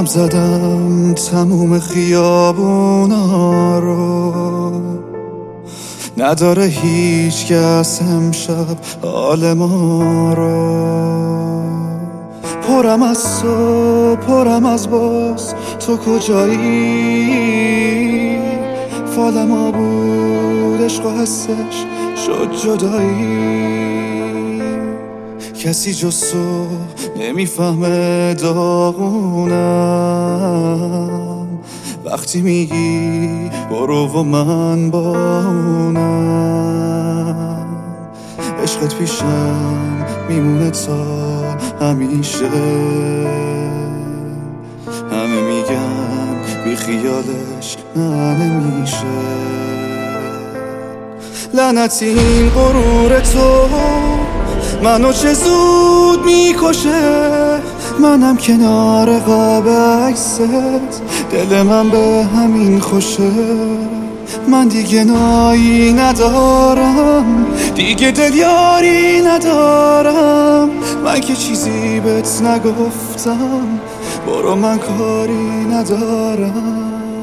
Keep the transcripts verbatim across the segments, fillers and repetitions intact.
قدم زدم تموم خیابونا رو، نداره هیچ کس امشب حال ما رو. پرم از تو پرم از باز، تو کجایی؟ فال ما بود عشق و حسش شد جدایی. کسی جز تو نمیفهمه داغونم، وقتی میگی برو و من با اونم. عشقت پیشم میمونه تا همیشه، همه میگن بی خیالش نه نمیشه. لعنتی این غرور تو منو چه زود میکشه، منم کنار قاب عکست دل من به همین خوشه. من دیگه نایی ندارم، دیگه دل یاری ندارم، من که چیزی بهت نگفتم، برو من کاری ندارم.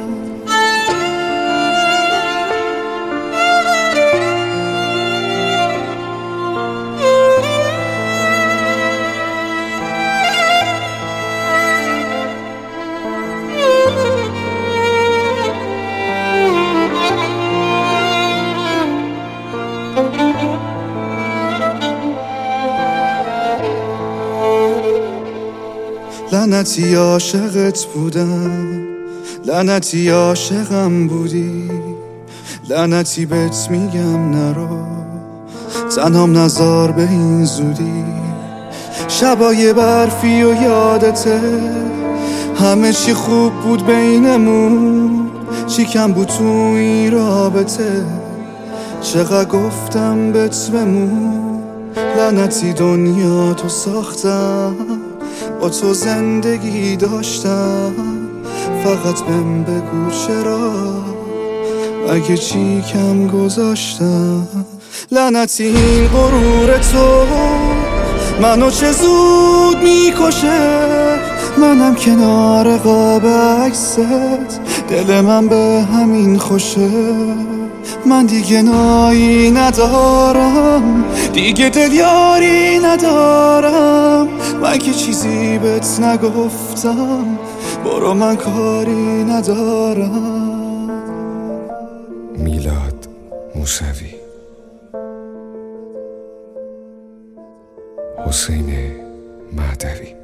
لعنتی عاشقت بودم، لعنتی عاشقم بودی، لعنتی بهت میگم نرو، تنهام نزار به این زودی. شبای برفی و یادته، همه چی خوب بود بینمون، چی کم بود تو این رابطه، چقدر گفتم بهت بمون. لعنتی دنیا تو ساختم، با تو زندگی داشتم، فقط بهم بگو چرا، اگه چی کم گذاشتم. لعنتی این غرور تو منو چه زود میکشه، منم کنار قاب عکست دل من به همین خوشه. من دیگه نایی ندارم، دیگه دل یاری ندارم، من که چیزی بهت نگفتم، برو من کاری ندارم. میلاد موسوی، حسین مهدوی.